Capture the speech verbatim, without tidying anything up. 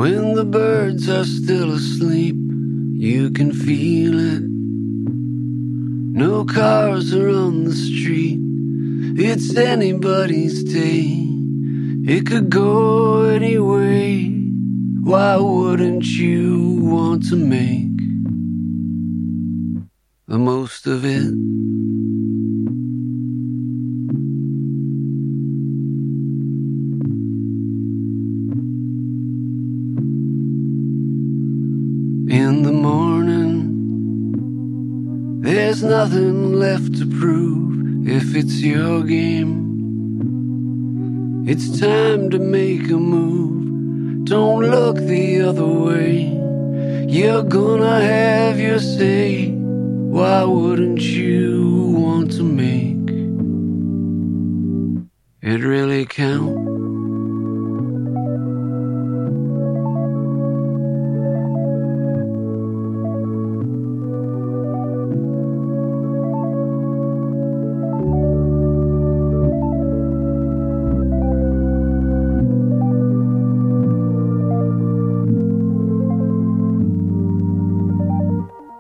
When the birds are still asleep, you can feel it. No cars are on the street. It's anybody's day. It could go any way. Why wouldn't you want to make the most of it? In the morning, there's nothing left to prove. If it's your game, it's time to make a move. Don't look the other way. You're gonna have your say. Why wouldn't you want to make it really count?